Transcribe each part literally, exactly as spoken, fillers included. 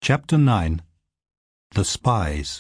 Chapter nine. The Spies.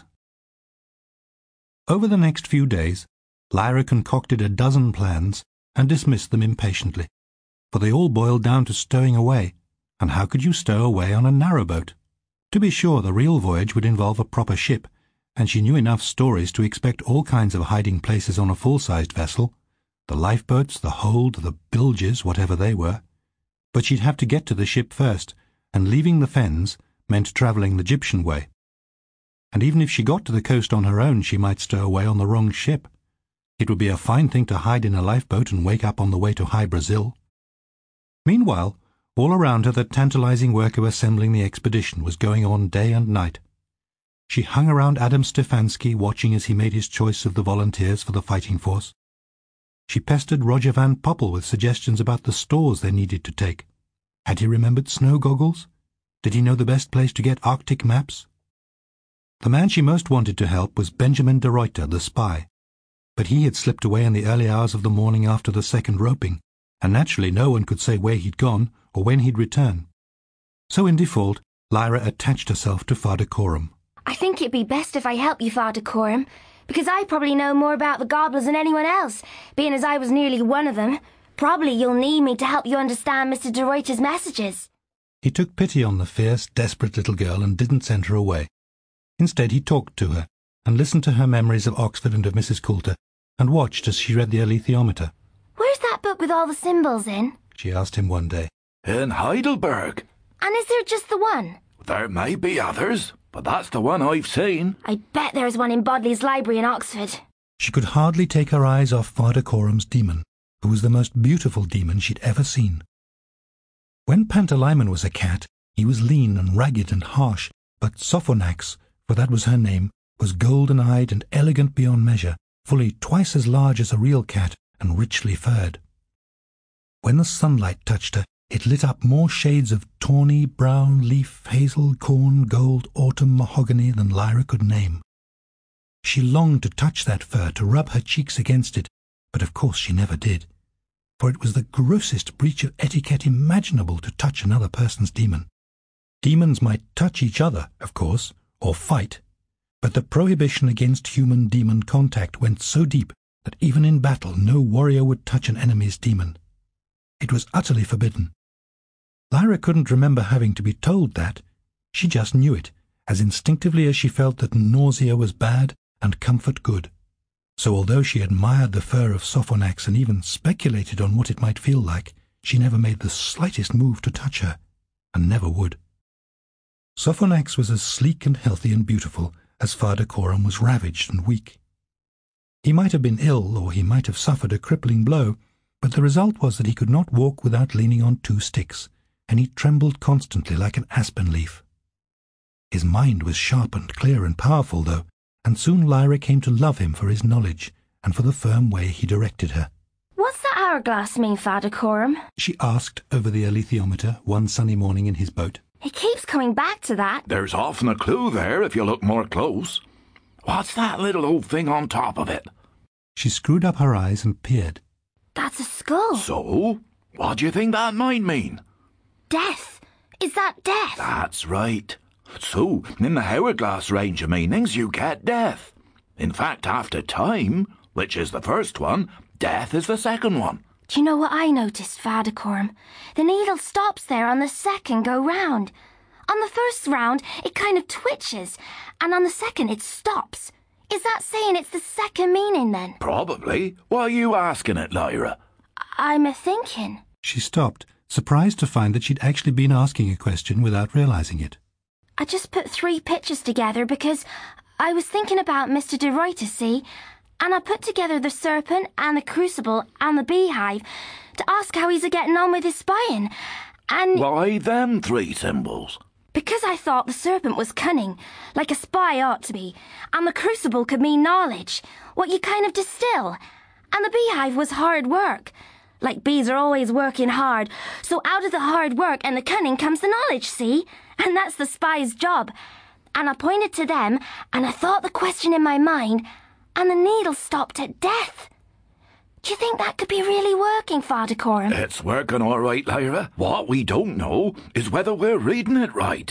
Over the next few days, Lyra concocted a dozen plans and dismissed them impatiently, for they all boiled down to stowing away, and how could you stow away on a narrowboat? To be sure, the real voyage would involve a proper ship, and she knew enough stories to expect all kinds of hiding places on a full-sized vessel, the lifeboats, the hold, the bilges, whatever they were. But she'd have to get to the ship first, and leaving the fens meant travelling the Egyptian way. And even if she got to the coast on her own, she might stow away on the wrong ship. It would be a fine thing to hide in a lifeboat and wake up on the way to High Brazil. Meanwhile, all around her the tantalizing work of assembling the expedition was going on day and night. She hung around Adam Stefanski, watching as he made his choice of the volunteers for the fighting force. She pestered Roger Van Poppel with suggestions about the stores they needed to take. Had he remembered snow goggles? Did he know the best place to get Arctic maps? The man she most wanted to help was Benjamin de Ruyter, the spy, but he had slipped away in the early hours of the morning after the second roping, and naturally no one could say where he'd gone or when he'd return. So in default, Lyra attached herself to Father Coram. I think it'd be best if I help you, Father Coram, because I probably know more about the gobblers than anyone else, being as I was nearly one of them. Probably you'll need me to help you understand Mister de Ruyter's messages. He took pity on the fierce, desperate little girl and didn't send her away. Instead, he talked to her, and listened to her memories of Oxford and of Missus Coulter, and watched as she read the alethiometer. Where's that book with all the symbols in? She asked him one day. In Heidelberg. And is there just the one? There may be others, but that's the one I've seen. I bet there's one in Bodley's library in Oxford. She could hardly take her eyes off Father Coram's demon, who was the most beautiful demon she'd ever seen. When Pantalaimon was a cat, he was lean and ragged and harsh, but Sophonax, for that was her name, was golden-eyed and elegant beyond measure, fully twice as large as a real cat and richly furred. When the sunlight touched her, it lit up more shades of tawny, brown, leaf, hazel, corn, gold, autumn mahogany than Lyra could name. She longed to touch that fur, to rub her cheeks against it, but of course she never did, for it was the grossest breach of etiquette imaginable to touch another person's demon. Demons might touch each other, of course, or fight, but the prohibition against human-demon contact went so deep that even in battle no warrior would touch an enemy's demon. It was utterly forbidden. Lyra couldn't remember having to be told that. She just knew it, as instinctively as she felt that nausea was bad and comfort good. So although she admired the fur of Sophonax and even speculated on what it might feel like, she never made the slightest move to touch her, and never would. Sophonax was as sleek and healthy and beautiful as Father Coram was ravaged and weak. He might have been ill, or he might have suffered a crippling blow, but the result was that he could not walk without leaning on two sticks, and he trembled constantly like an aspen leaf. His mind was sharp and clear and powerful, though, and soon Lyra came to love him for his knowledge and for the firm way he directed her. What's that hourglass mean, Father Coram? She asked over the alethiometer one sunny morning in his boat. He keeps coming back to that. There's often a clue there if you look more close. What's that little old thing on top of it? She screwed up her eyes and peered. That's a skull. So, what do you think that might mean? Death. Is that death? That's right. So, in the hourglass range of meanings, you get death. In fact, after time, which is the first one, death is the second one. Do you know what I noticed, Father Coram? The needle stops there on the second go-round. On the first round, it kind of twitches, and on the second it stops. Is that saying it's the second meaning, then? Probably. Why are you asking it, Lyra? I'm a-thinking. She stopped, surprised to find that she'd actually been asking a question without realizing it. I just put three pictures together because I was thinking about Mister de Ruyter, see? And I put together the serpent and the crucible and the beehive to ask how he's a-getting on with his spying. And... Why them three symbols? Because I thought the serpent was cunning, like a spy ought to be, and the crucible could mean knowledge, what you kind of distill. And the beehive was hard work. Like bees are always working hard, so out of the hard work and the cunning comes the knowledge, see? And that's the spy's job. And I pointed to them, and I thought the question in my mind, and the needle stopped at death. Do you think that could be really working, Father Coram? It's working all right, Lyra. What we don't know is whether we're reading it right.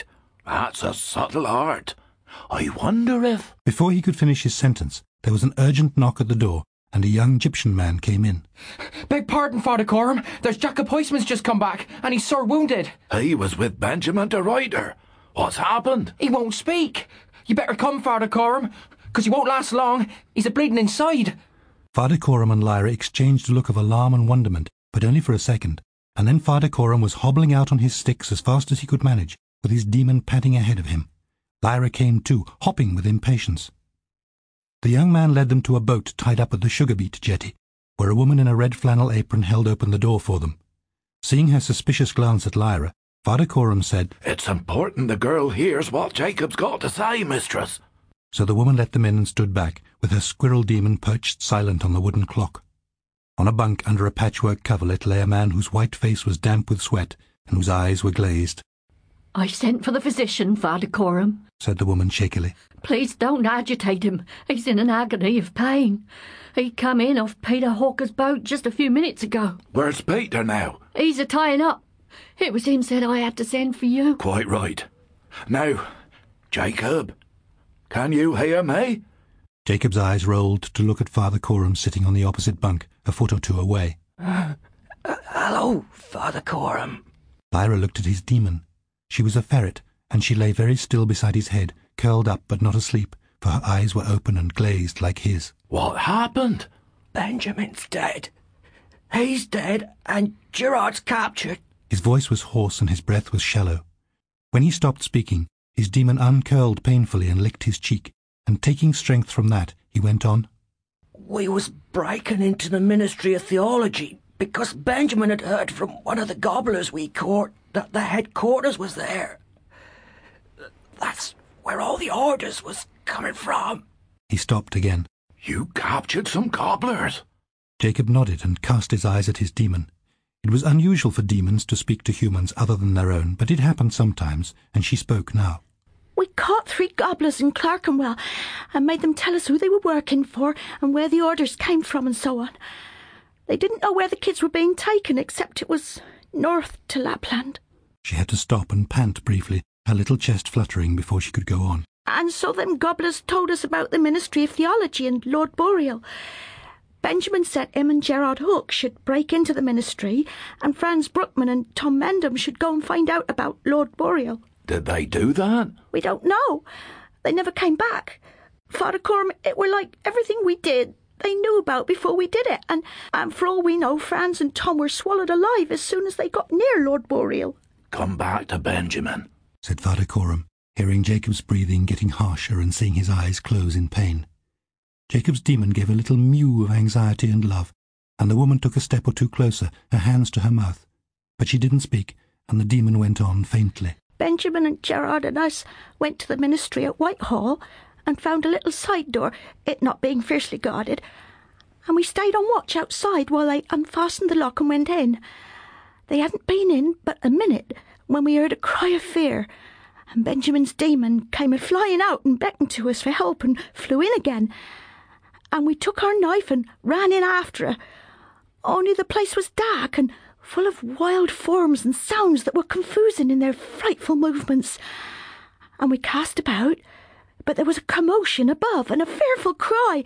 That's a subtle art. I wonder if... Before he could finish his sentence, there was an urgent knock at the door, and a young Egyptian man came in. Beg pardon, Father Coram. There's Jacob Huysman's just come back, and he's sore wounded. He was with Benjamin de Ruyter. What's happened? He won't speak. You better come, Father Coram, because he won't last long. He's a bleeding inside. Father Coram and Lyra exchanged a look of alarm and wonderment, but only for a second, and then Father Coram was hobbling out on his sticks as fast as he could manage, with his demon padding ahead of him. Lyra came too, hopping with impatience. The young man led them to a boat tied up at the Sugar Beet jetty, where a woman in a red flannel apron held open the door for them. Seeing her suspicious glance at Lyra, Father Coram said, It's important the girl hears what Jacob's got to say, mistress. So the woman let them in and stood back, with her squirrel demon perched silent on the wooden clock. On a bunk under a patchwork coverlet lay a man whose white face was damp with sweat and whose eyes were glazed. I sent for the physician, Father Coram, said the woman shakily. Please don't agitate him. He's in an agony of pain. He come in off Peter Hawker's boat just a few minutes ago. Where's Peter now? He's a tying up. It was him said I had to send for you. Quite right. Now, Jacob, can you hear me? Jacob's eyes rolled to look at Father Coram sitting on the opposite bunk, a foot or two away. Uh, uh, hello, Father Coram. Lyra looked at his demon. She was a ferret, and she lay very still beside his head, curled up but not asleep, for her eyes were open and glazed like his. What happened? Benjamin's dead. He's dead, and Gerard's captured. His voice was hoarse and his breath was shallow. When he stopped speaking, his demon uncurled painfully and licked his cheek, and taking strength from that, he went on. We was breaking into the Ministry of Theology because Benjamin had heard from one of the gobblers we caught that the headquarters was there. That's where all the orders was coming from. He stopped again. You captured some gobblers? Jacob nodded and cast his eyes at his demon. It was unusual for demons to speak to humans other than their own, but it happened sometimes, and she spoke now. We caught three gobblers in Clerkenwell and made them tell us who they were working for and where the orders came from and so on. They didn't know where the kids were being taken, except it was north to Lapland. She had to stop and pant briefly, her little chest fluttering before she could go on. And so them gobblers told us about the Ministry of Theology and Lord Boreal. Benjamin said him and Gerard Hook should break into the ministry, and Franz Bruckman and Tom Mendham should go and find out about Lord Boreal. Did they do that? We don't know. They never came back. Father Coram, it were like everything we did they knew about before we did it, and, and for all we know, Franz and Tom were swallowed alive as soon as they got near Lord Boreal. Come back to Benjamin, said Father Coram, hearing Jacob's breathing getting harsher and seeing his eyes close in pain. Jacob's demon gave a little mew of anxiety and love, and the woman took a step or two closer, her hands to her mouth. But she didn't speak, and the demon went on faintly. Benjamin and Gerard and us went to the ministry at Whitehall and found a little side door, it not being fiercely guarded, and we stayed on watch outside while they unfastened the lock and went in. They hadn't been in but a minute when we heard a cry of fear, and Benjamin's demon came a flying out and beckoned to us for help and flew in again, and we took our knife and ran in after her. Only the place was dark and full of wild forms and sounds that were confusing in their frightful movements, and we cast about, but there was a commotion above and a fearful cry,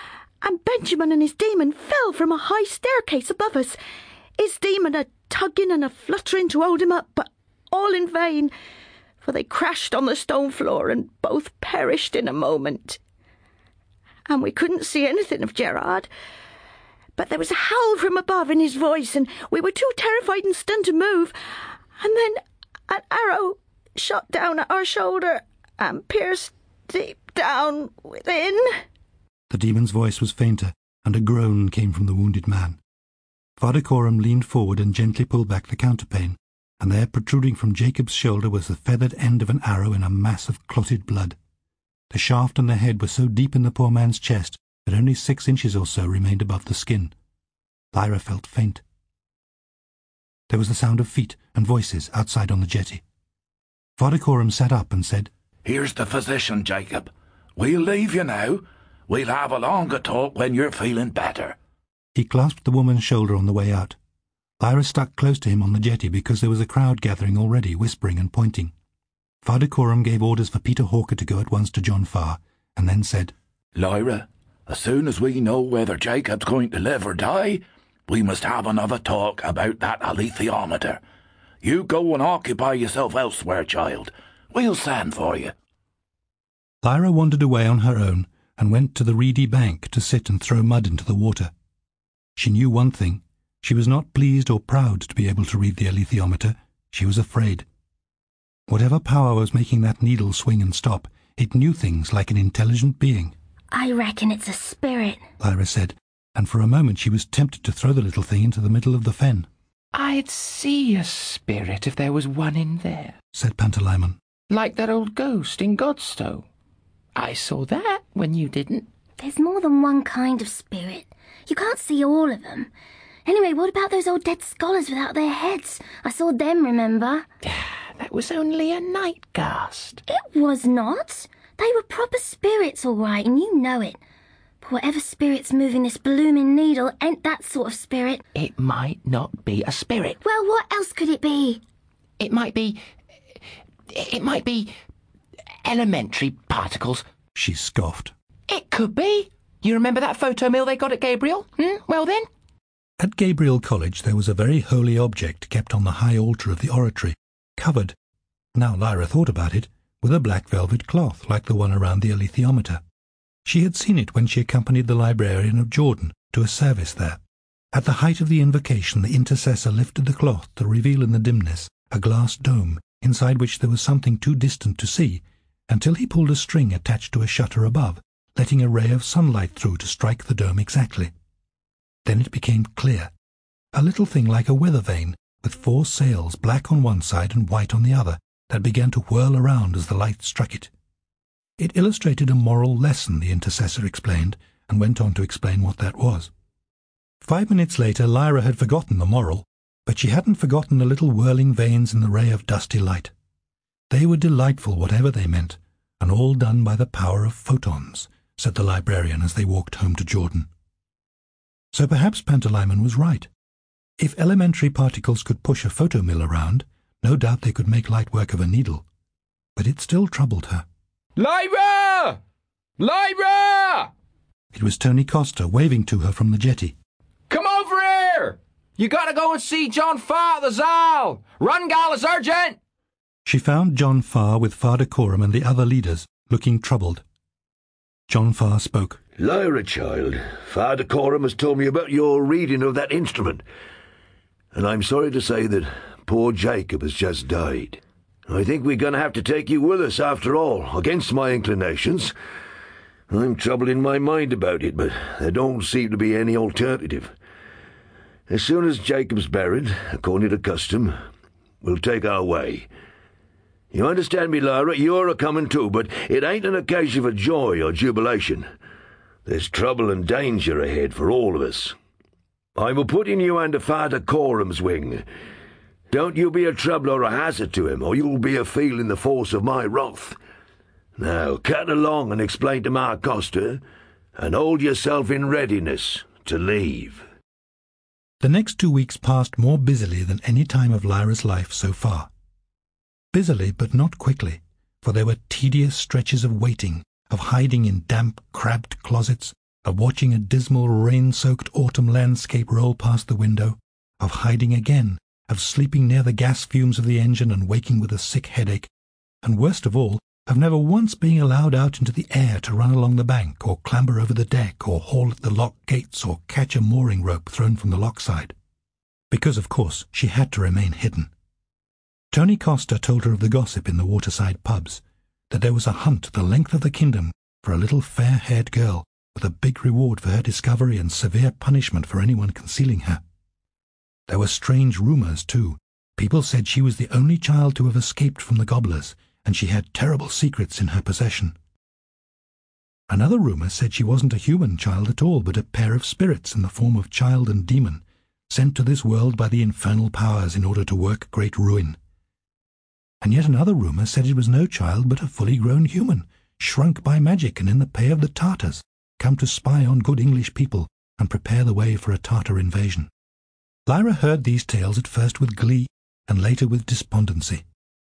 and Benjamin and his demon fell from a high staircase above us, his demon a tugging and a fluttering to hold him up, but all in vain, for they crashed on the stone floor and both perished in a moment. And we couldn't see anything of Gerard, but there was a howl from above in his voice, and we were too terrified and stunned to move, and then an arrow shot down at our shoulder and pierced deep down within. The demon's voice was fainter, and a groan came from the wounded man. Father Coram leaned forward and gently pulled back the counterpane, and there, protruding from Jacob's shoulder, was the feathered end of an arrow in a mass of clotted blood. The shaft and the head were so deep in the poor man's chest that only six inches or so remained above the skin. Lyra felt faint. There was the sound of feet and voices outside on the jetty. Father Coram sat up and said, Here's the physician, Jacob. We'll leave you now. We'll have a longer talk when you're feeling better. He clasped the woman's shoulder on the way out. Lyra stuck close to him on the jetty because there was a crowd gathering already, whispering and pointing. Father Coram gave orders for Peter Hawker to go at once to John Farr, and then said, Lyra, as soon as we know whether Jacob's going to live or die, we must have another talk about that alethiometer. You go and occupy yourself elsewhere, child. We'll send for you. Lyra wandered away on her own and went to the reedy bank to sit and throw mud into the water. She knew one thing. She was not pleased or proud to be able to read the alethiometer. She was afraid. Whatever power was making that needle swing and stop, it knew things like an intelligent being. I reckon it's a spirit, Lyra said, and for a moment she was tempted to throw the little thing into the middle of the fen. I'd see a spirit if there was one in there, said Pantalaimon. like that old ghost in Godstow. I saw that when you didn't. There's more than one kind of spirit. You can't see all of them. Anyway, what about those old dead scholars without their heads? I saw them, remember? That was only a night ghast. It was not. They were proper spirits, all right, and you know it. But whatever spirit's moving this blooming needle ain't that sort of spirit. It might not be a spirit. Well, what else could it be? It might be... It might be... elementary particles. She scoffed. It could be. You remember that photo mill they got at Gabriel? Hmm? Well then. At Gabriel College there was a very holy object kept on the high altar of the oratory, covered, now Lyra thought about it, with a black velvet cloth like the one around the alethiometer. She had seen it when she accompanied the librarian of Jordan to a service there. At the height of the invocation the intercessor lifted the cloth to reveal in the dimness a glass dome inside which there was something too distant to see, until he pulled a string attached to a shutter above, letting a ray of sunlight through to strike the dome exactly. Then it became clear, a little thing like a weather vane, with four sails, black on one side and white on the other, that began to whirl around as the light struck it. It illustrated a moral lesson, the intercessor explained, and went on to explain what that was. Five minutes later Lyra had forgotten the moral, but she hadn't forgotten the little whirling vanes in the ray of dusty light. They were delightful, whatever they meant, and all done by the power of photons, said the librarian as they walked home to Jordan. So perhaps Pantalaimon was right. If elementary particles could push a photomill around, no doubt they could make light work of a needle. But it still troubled her. Lyra! Lyra! It was Tony Costa waving to her from the jetty. Come over here! You gotta go and see John Farr at the Zal! Run, gal, it's urgent! She found John Farr with Father Coram and the other leaders, looking troubled. John Farr spoke. Lyra, child, Father Coram has told me about your reading of that instrument, and I'm sorry to say that poor Jacob has just died. I think we're going to have to take you with us after all, against my inclinations. I'm troubled in my mind about it, but there don't seem to be any alternative. As soon as Jacob's buried, according to custom, we'll take our way. You understand me, Lyra? You're a-coming too, but it ain't an occasion for joy or jubilation. There's trouble and danger ahead for all of us. I will put in you under Father Coram's wing. Don't you be a trouble or a hazard to him, or you'll be a-feeling the force of my wrath. Now, cut along and explain to Mark Costa, and hold yourself in readiness to leave. The next two weeks passed more busily than any time of Lyra's life so far. Busily, but not quickly, for there were tedious stretches of waiting, of hiding in damp, crabbed closets, of watching a dismal, rain-soaked autumn landscape roll past the window, of hiding again, of sleeping near the gas fumes of the engine and waking with a sick headache, and worst of all, of never once being allowed out into the air to run along the bank, or clamber over the deck, or haul at the lock gates, or catch a mooring rope thrown from the lock side. Because, of course, she had to remain hidden. Tony Costa told her of the gossip in the waterside pubs, that there was a hunt the length of the kingdom for a little fair-haired girl, with a big reward for her discovery and severe punishment for anyone concealing her. There were strange rumours, too. People said she was the only child to have escaped from the gobblers, and she had terrible secrets in her possession. Another rumour said she wasn't a human child at all, but a pair of spirits in the form of child and demon, sent to this world by the infernal powers in order to work great ruin. And yet another rumour said it was no child but a fully grown human, shrunk by magic and in the pay of the Tartars, come to spy on good English people and prepare the way for a Tartar invasion. Lyra heard these tales at first with glee and later with despondency.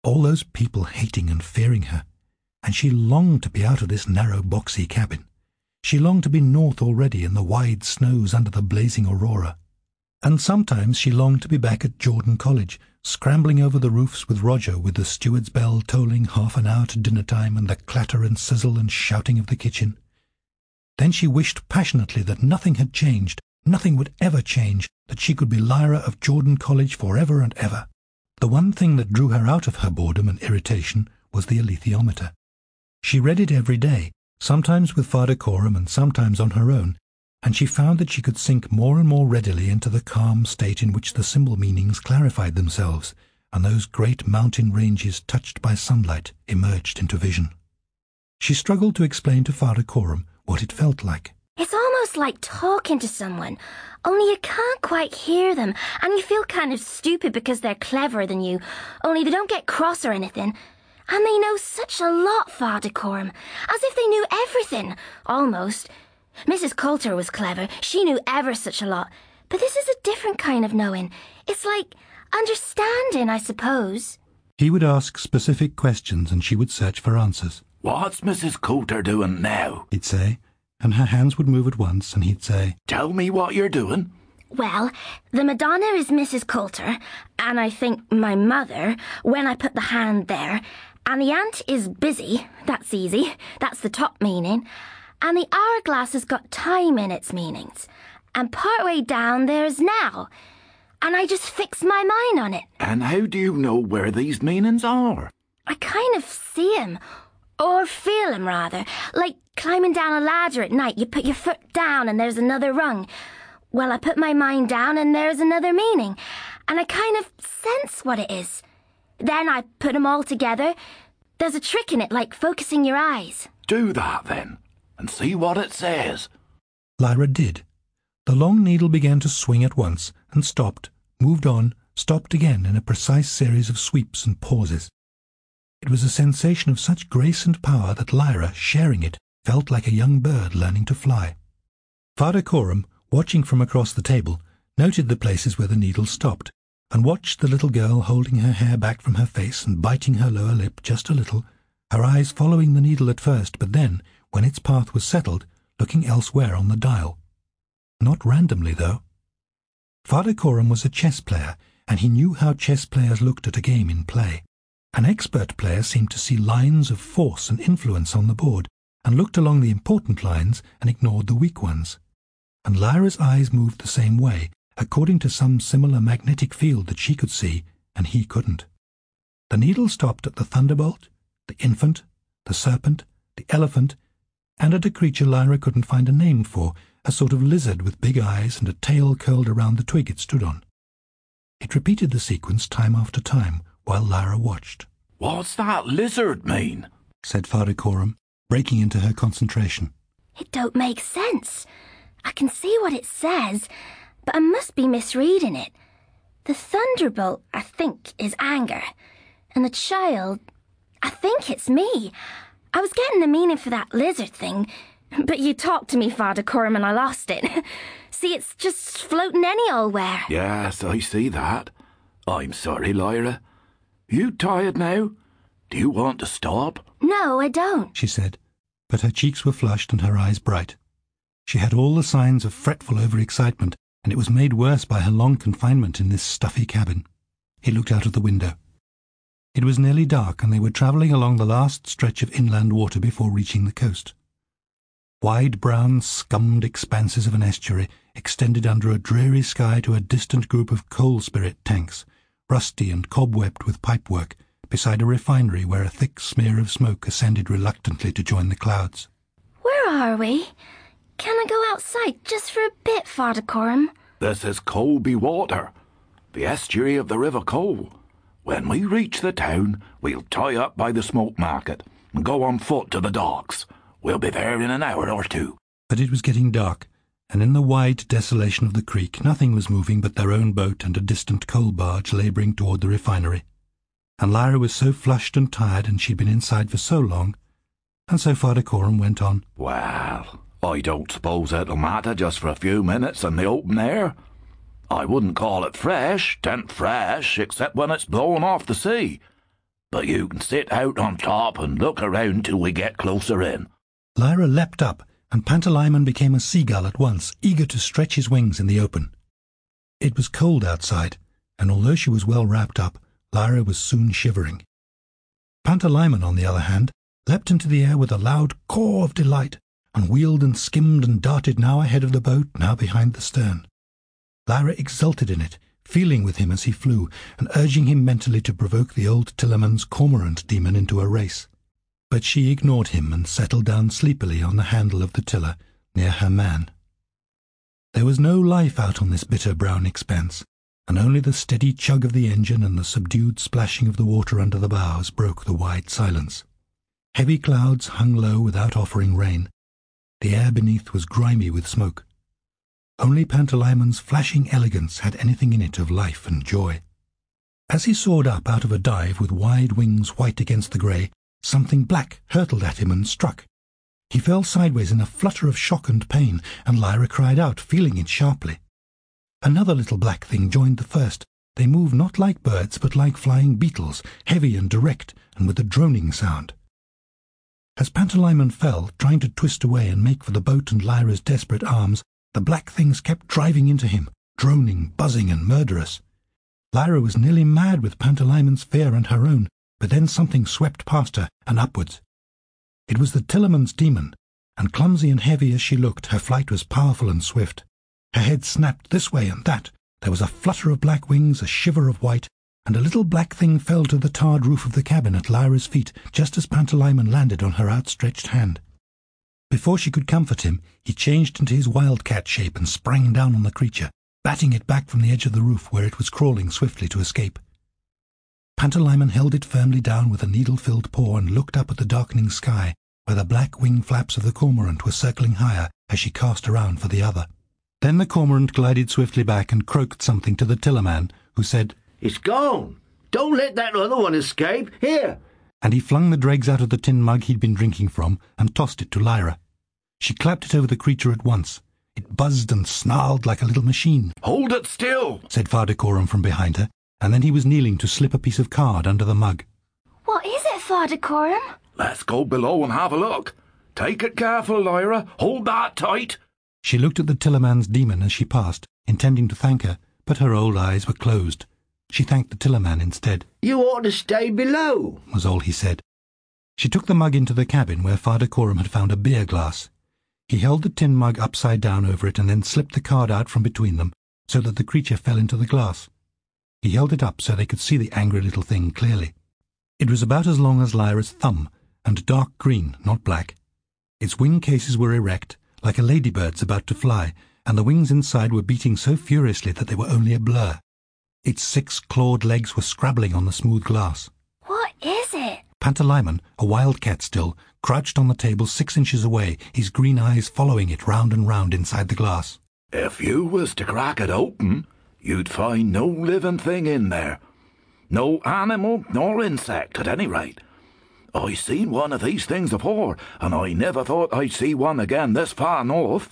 all those people hating and fearing her, and she longed to be out of this narrow boxy cabin. She longed to be north already in the wide snows under the blazing aurora. And sometimes she longed to be back at Jordan College, scrambling over the roofs with Roger, with the steward's bell tolling half an hour to dinner time and the clatter and sizzle and shouting of the kitchen. Then she wished passionately that nothing had changed, nothing would ever change, that she could be Lyra of Jordan College for ever and ever. The one thing that drew her out of her boredom and irritation was the alethiometer. She read it every day, sometimes with Father Coram and sometimes on her own, and she found that she could sink more and more readily into the calm state in which the symbol meanings clarified themselves, and those great mountain ranges touched by sunlight emerged into vision. She struggled to explain to Father Coram what it felt like. It's almost like talking to someone, only you can't quite hear them, and you feel kind of stupid because they're cleverer than you, only they don't get cross or anything. And they know such a lot, Father Coram, as if they knew everything, almost. Missus Coulter was clever, she knew ever such a lot, but this is a different kind of knowing. It's like understanding, I suppose. He would ask specific questions and she would search for answers. What's Missus Coulter doing now? He'd say, and her hands would move at once, and he'd say, Tell me what you're doing. Well, the Madonna is Missus Coulter, and I think my mother, when I put the hand there, and the ant is busy, that's easy, that's the top meaning, and the hourglass has got time in its meanings, and partway down there's now, and I just fixed my mind on it. And how do you know where these meanings are? I kind of see 'em, or feel 'em rather, like climbing down a ladder at night, you put your foot down and there's another rung. Well, I put my mind down and there's another meaning, and I kind of sense what it is. Then I put 'em all together. There's a trick in it, like focusing your eyes. Do that, then, and see what it says. Lyra did. The long needle began to swing at once, and stopped, moved on, stopped again in a precise series of sweeps and pauses. It was a sensation of such grace and power that Lyra, sharing it, felt like a young bird learning to fly. Father Coram, watching from across the table, noted the places where the needle stopped, and watched the little girl holding her hair back from her face and biting her lower lip just a little, her eyes following the needle at first, but then, when its path was settled, looking elsewhere on the dial. Not randomly, though. Father Coram was a chess player, and he knew how chess players looked at a game in play. An expert player seemed to see lines of force and influence on the board, and looked along the important lines and ignored the weak ones. And Lyra's eyes moved the same way, according to some similar magnetic field that she could see, and he couldn't. The needle stopped at the thunderbolt, the infant, the serpent, the elephant, and at a creature Lyra couldn't find a name for, a sort of lizard with big eyes and a tail curled around the twig it stood on. It repeated the sequence time after time, while Lyra watched. What's that lizard mean? Said Father Coram, breaking into her concentration. It don't make sense. I can see what it says, but I must be misreading it. The thunderbolt, I think, is anger, and the child, I think it's me. I was getting the meaning for that lizard thing, but you talked to me, Father Coram, and I lost it. See, it's just floating any old where. Yes, I see that. I'm sorry, Lyra. You tired now? Do you want to stop? No, I don't, she said, but her cheeks were flushed and her eyes bright. She had all the signs of fretful overexcitement, and it was made worse by her long confinement in this stuffy cabin. He looked out of the window. It was nearly dark, and they were travelling along the last stretch of inland water before reaching the coast. Wide brown, scummed expanses of an estuary extended under a dreary sky to a distant group of coal-spirit tanks, rusty and cobwebbed with pipework, beside a refinery where a thick smear of smoke ascended reluctantly to join the clouds. Where are we? Can I go outside just for a bit, Father Coram? This is Colby Water, the estuary of the River Cole. When we reach the town, we'll tie up by the smoke market and go on foot to the docks. We'll be there in an hour or two. But it was getting dark, and in the wide desolation of the creek nothing was moving but their own boat and a distant coal barge labouring toward the refinery. And Lyra was so flushed and tired, and she'd been inside for so long, and so Father Coram went on. Well, I don't suppose it'll matter just for a few minutes in the open air. I wouldn't call it fresh, 'tain't fresh, except when it's blowing off the sea. but you can sit out on top and look around till we get closer in." Lyra leapt up, and Pantalaimon became a seagull at once, eager to stretch his wings in the open. It was cold outside, and although she was well wrapped up, Lyra was soon shivering. Pantalaimon, on the other hand, leapt into the air with a loud caw of delight, and wheeled and skimmed and darted now ahead of the boat, now behind the stern. Lyra exulted in it, feeling with him as he flew, and urging him mentally to provoke the old Tillerman's cormorant demon into a race. But she ignored him and settled down sleepily on the handle of the tiller, near her man. There was no life out on this bitter brown expanse, and only the steady chug of the engine and the subdued splashing of the water under the bows broke the wide silence. Heavy clouds hung low without offering rain. The air beneath was grimy with smoke. Only Pantalaimon's flashing elegance had anything in it of life and joy. As he soared up out of a dive with wide wings white against the grey, something black hurtled at him and struck. He fell sideways in a flutter of shock and pain, and Lyra cried out, feeling it sharply. Another little black thing joined the first. They moved not like birds, but like flying beetles, heavy and direct, and with a droning sound. As Pantalaimon fell, trying to twist away and make for the boat and Lyra's desperate arms, the black things kept driving into him, droning, buzzing, and murderous. Lyra was nearly mad with Pantalaimon's fear and her own, but then something swept past her and upwards. It was the Tillerman's demon, and clumsy and heavy as she looked, her flight was powerful and swift. Her head snapped this way and that. There was a flutter of black wings, a shiver of white, and a little black thing fell to the tarred roof of the cabin at Lyra's feet, just as Pantalaimon landed on her outstretched hand. Before she could comfort him, he changed into his wildcat shape and sprang down on the creature, batting it back from the edge of the roof where it was crawling swiftly to escape. Pantalaimon held it firmly down with a needle-filled paw and looked up at the darkening sky, where the black wing flaps of the cormorant were circling higher as she cast around for the other. Then the cormorant glided swiftly back and croaked something to the tillerman, who said, "It's gone. Don't let that other one escape. Here." And he flung the dregs out of the tin mug he'd been drinking from and tossed it to Lyra. She clapped it over the creature at once. It buzzed and snarled like a little machine. "Hold it still," said Father Coram from behind her, and then he was kneeling to slip a piece of card under the mug. What is it, Father Coram? "Let's go below and have a look. Take it careful, Lyra. Hold that tight." She looked at the Tillerman's demon as she passed, intending to thank her, but her old eyes were closed. She thanked the Tillerman instead. "You ought to stay below," was all he said. She took the mug into the cabin where Father Coram had found a beer glass. He held the tin mug upside down over it and then slipped the card out from between them so that the creature fell into the glass. He held it up so they could see the angry little thing clearly. It was about as long as Lyra's thumb, and dark green, not black. Its wing cases were erect, like a ladybird's about to fly, and the wings inside were beating so furiously that they were only a blur. Its six clawed legs were scrabbling on the smooth glass. What is it? Pantalaimon, a wildcat still, crouched on the table six inches away, his green eyes following it round and round inside the glass. "If you was to crack it open, you'd find no living thing in there. No animal nor insect, at any rate. I seen one of these things afore, and I never thought I'd see one again this far north.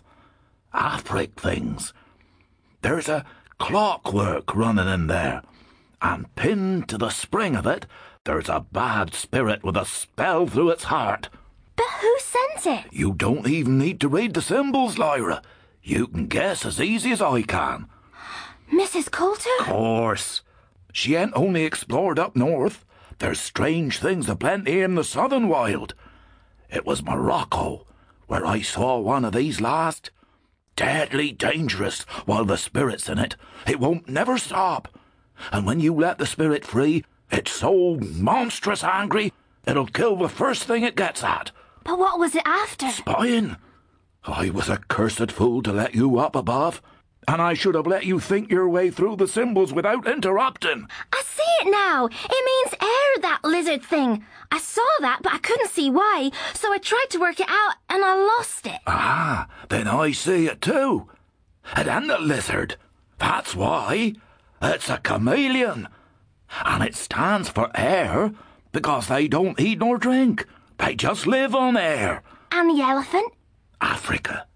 Afric things. There's a clockwork running in there, and pinned to the spring of it, there's a bad spirit with a spell through its heart." But who sent it? "You don't even need to read the symbols, Lyra. You can guess as easy as I can." Missus Coulter? "Course. She ain't only explored up north. There's strange things aplenty in the southern wild. It was Morocco, where I saw one of these last. Deadly dangerous while the spirit's in it. It won't never stop. And when you let the spirit free, it's so monstrous angry, it'll kill the first thing it gets at." But what was it after? "Spying. I was a cursed fool to let you up above, and I should have let you think your way through the symbols without interrupting." I see it now. It means air, that lizard thing. I saw that, but I couldn't see why, so I tried to work it out, and I lost it. Ah, then I see it too. It ain't a lizard. That's why. It's a chameleon. And it stands for air, because they don't eat nor drink. They just live on air. And the elephant? Africa.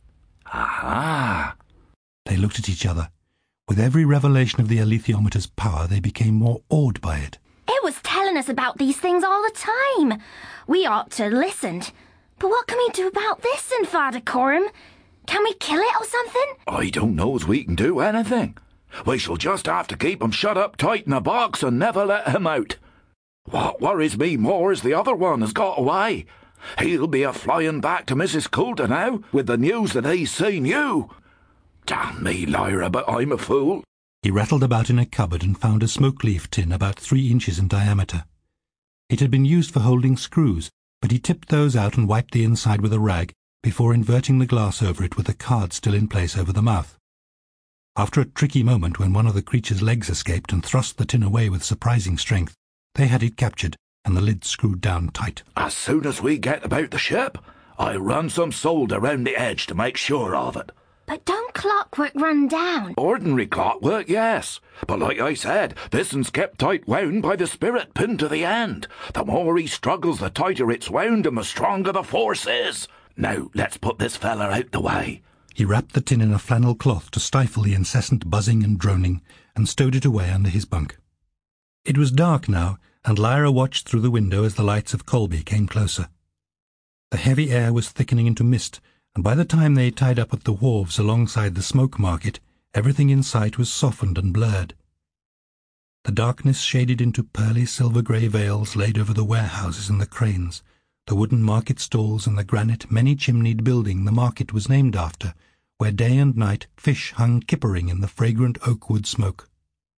Aha. They looked at each other. With every revelation of the alethiometer's power, they became more awed by it. It was telling telling us about these things all the time. We ought to have listened. But what can we do about this then, Father Coram? Can we kill it or something? I don't know as we can do anything. We shall just have to keep him shut up tight in a box and never let him out. What worries me more is the other one has got away. He'll be a-flying back to Missus Coulter now, with the news that he's seen you. Damn me, Lyra, but I'm a fool. He rattled about in a cupboard and found a smoke-leaf tin about three inches in diameter. It had been used for holding screws, but he tipped those out and wiped the inside with a rag before inverting the glass over it with the card still in place over the mouth. After a tricky moment when one of the creature's legs escaped and thrust the tin away with surprising strength, they had it captured and the lid screwed down tight. As soon as we get about the ship, I'll run some solder round the edge to make sure of it. But don't clockwork run down? Ordinary clockwork, yes. But like I said, this one's kept tight wound by the spirit pinned to the end. The more he struggles, the tighter it's wound and the stronger the force is. Now, let's put this fella out the way. He wrapped the tin in a flannel cloth to stifle the incessant buzzing and droning, and stowed it away under his bunk. It was dark now, and Lyra watched through the window as the lights of Colby came closer. The heavy air was thickening into mist, and by the time they tied up at the wharves alongside the smoke market, everything in sight was softened and blurred. The darkness shaded into pearly silver-grey veils laid over the warehouses and the cranes, the wooden market stalls and the granite, many-chimneyed building the market was named after, where day and night fish hung kippering in the fragrant oak-wood smoke.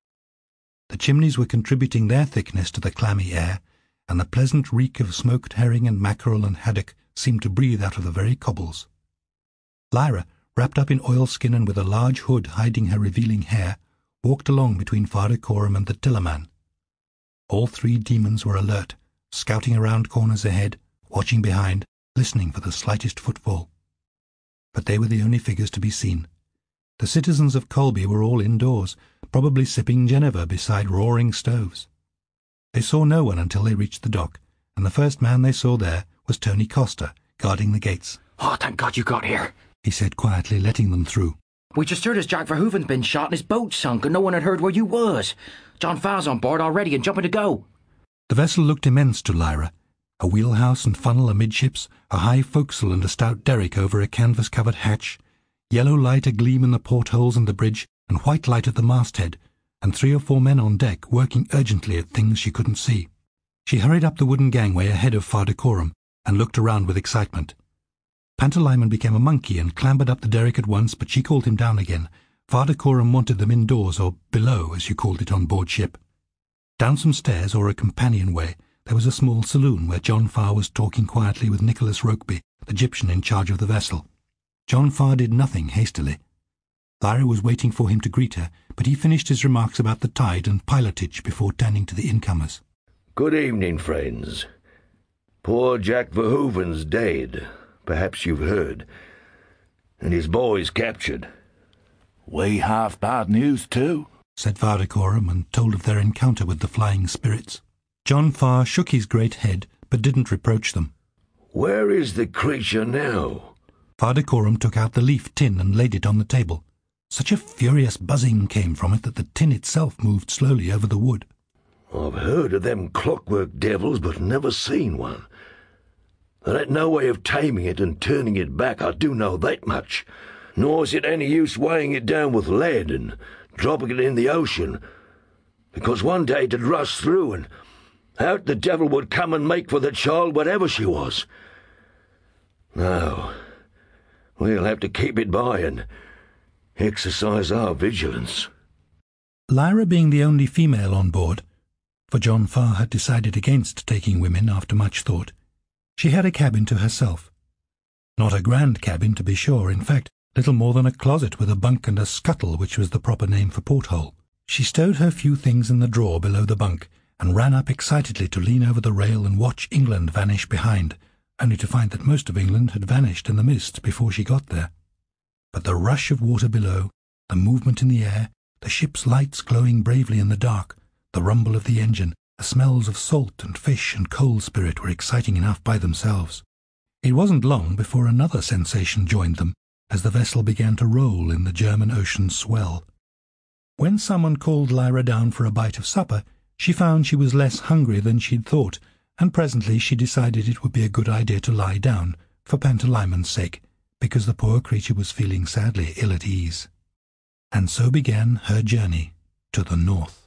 The chimneys were contributing their thickness to the clammy air, and the pleasant reek of smoked herring and mackerel and haddock seemed to breathe out of the very cobbles. Lyra, wrapped up in oilskin and with a large hood hiding her revealing hair, walked along between Father Coram and the tillerman. All three demons were alert, scouting around corners ahead, watching behind, listening for the slightest footfall. But they were the only figures to be seen. The citizens of Colby were all indoors, probably sipping Geneva beside roaring stoves. They saw no one until they reached the dock, and the first man they saw there was Tony Costa, guarding the gates. Oh, thank God you got here, he said quietly, letting them through. We just heard as Jack Verhoeven's been shot and his boat sunk, and no one had heard where you was. John Farr's on board already and jumping to go. The vessel looked immense to Lyra. A wheelhouse and funnel amidships, a high forecastle and a stout derrick over a canvas-covered hatch, yellow light agleam in the portholes and the bridge, and white light at the masthead, and three or four men on deck working urgently at things she couldn't see. She hurried up the wooden gangway ahead of Father Coram and looked around with excitement. Pantalaimon became a monkey and clambered up the derrick at once, but she called him down again. Father Coram wanted them indoors, or below, as you called it on board ship. Down some stairs, or a companionway, there was a small saloon where John Farr was talking quietly with Nicholas Rokeby, the Egyptian in charge of the vessel. John Farr did nothing hastily. Lyra was waiting for him to greet her, but he finished his remarks about the tide and pilotage before turning to the incomers. Good evening, friends. Poor Jack Verhoeven's dead, perhaps you've heard, and his boy's captured. We have bad news too, said Father Coram, and told of their encounter with the flying spirits. John Farr shook his great head, but didn't reproach them. Where is the creature now? Father Coram took out the leaf tin and laid it on the table. Such a furious buzzing came from it that the tin itself moved slowly over the wood. I've heard of them clockwork devils, but never seen one. There ain't no way of taming it and turning it back, I do know that much. Nor is it any use weighing it down with lead and dropping it in the ocean, because one day it'd rush through and out the devil would come and make for the child, whatever she was. No, we'll have to keep it by and exercise our vigilance. Lyra being the only female on board, for John Farr had decided against taking women after much thought, she had a cabin to herself. Not a grand cabin, to be sure, in fact, little more than a closet with a bunk and a scuttle, which was the proper name for porthole. She stowed her few things in the drawer below the bunk, and ran up excitedly to lean over the rail and watch England vanish behind, only to find that most of England had vanished in the mist before she got there. But the rush of water below, the movement in the air, the ship's lights glowing bravely in the dark, the rumble of the engine, the smells of salt and fish and coal spirit were exciting enough by themselves. It wasn't long before another sensation joined them, as the vessel began to roll in the German Ocean swell. When someone called Lyra down for a bite of supper, She found she was less hungry than she'd thought, and presently she decided it would be a good idea to lie down, for Pantalaimmon's sake, because the poor creature was feeling sadly ill at ease. And so began her journey to the north.